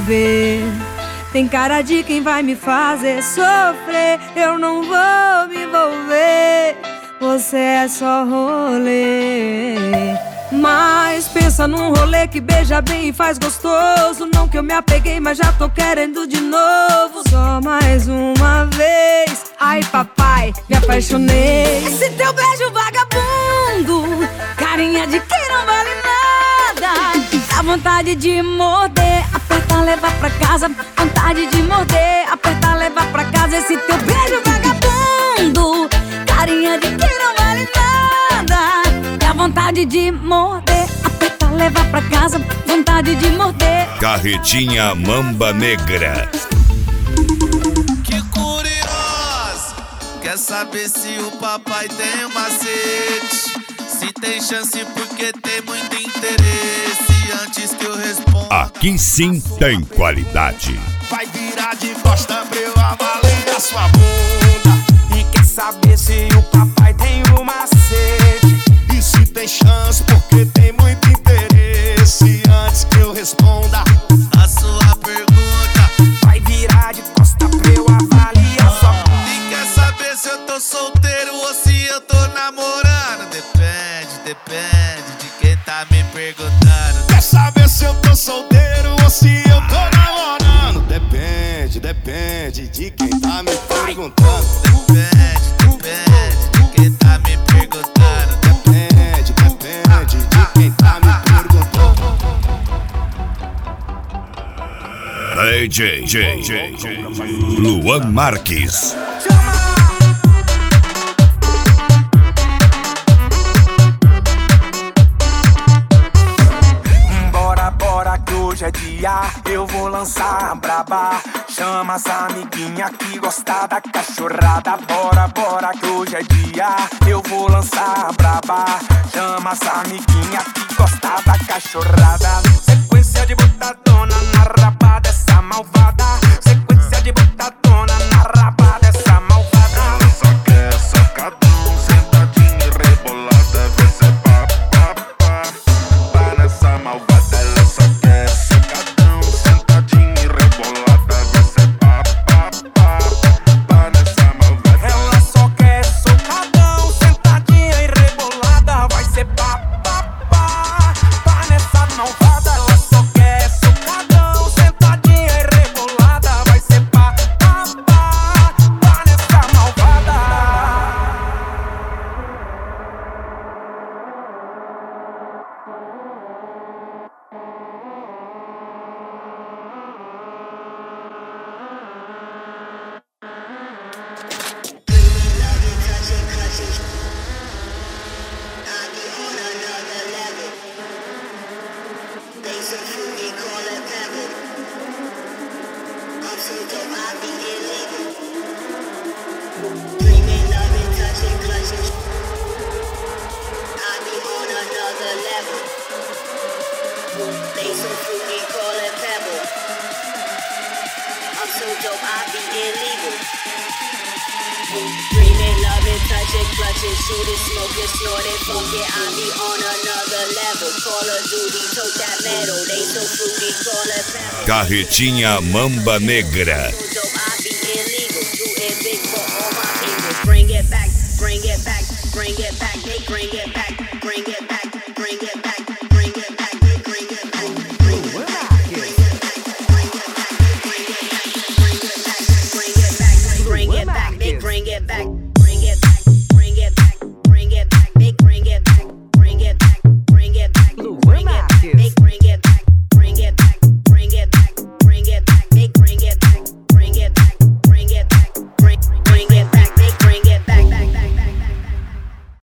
envolver. Tem cara de quem vai me fazer sofrer. Eu não vou me envolver, você é só rolê. Mas pensa num rolê que beija bem e faz gostoso. Não que eu me apeguei, mas já tô querendo de novo. Só mais uma vez. Ai papai, me apaixonei. Esse teu beijo vagabundo, carinha de quem não vale nada. Dá vontade de morder, apertar, levar pra casa. Vontade de morder, apertar, levar pra casa. Esse teu beijo vagabundo, carinha de quem não vale nada. Dá vontade de morder, apertar, levar pra casa. Vontade de morder. Carretinha Mamba Negra. Que curioso, quer saber se o papai tem um macete? Se tem chance porque tem muito interesse. Antes que eu responda, Aqui sim tem qualidade. vai virar de costa pra eu avaliar sua bunda. E quer saber se o papai tem um macete? E se tem chance porque tem muito interesse. Antes que eu responda a sua pergunta, Vai virar de costa pra eu avaliar sua bunda. e quer saber se eu tô solteiro ou se eu tô namorando? Depende de quem tá me perguntando. Quer saber se eu tô solteiro ou se eu tô namorando? Depende de quem tá me perguntando. Depende de quem tá me perguntando. Depende de quem tá me perguntando. DJ Luan Marques. Bora que hoje é dia, eu vou lançar a braba. Chama as amiguinha que gosta da cachorrada. Bora que hoje é dia, eu vou lançar a braba. Chama as amiguinha que gosta da cachorrada. Sequência de botadona na raba dessa malvada. Sequência de botadona na raba dessa malvada. Ela só quer sacadão, sentadinha e rebolada. Vê se é pá, pá, pá. Pá nessa malvada. Ela só quer sacadão, sentadinha e rebolada. Vê se é pá, pá, pá. Pá nessa malvada. Ela só quer socadão, sentadinha e rebolada. Vai ser pá, pá, pá. Pá nessa malvada. Ela só quer socadão, sentadinha e rebolada. Vai ser pá, pá, pá. Pá nessa malvada. They so fruity, call it pebble. I'm so dope, I be illegal. Dreaming, loving, touching, clutching, shooting, smoking, snorting, funkin'. I be on another level. Call of Duty, tote that metal. They so fruity, call it pebble. Carretinha Mamba Negra. So dope, I be illegal. Shooting big for all my people. Bring it back, bring it back, bring it back. They bring it back, bring it back, bring it back, bring it back, bring it back, bring it back, bring it back, bring it back, bring it back, bring it back, bring it back, they bring it back.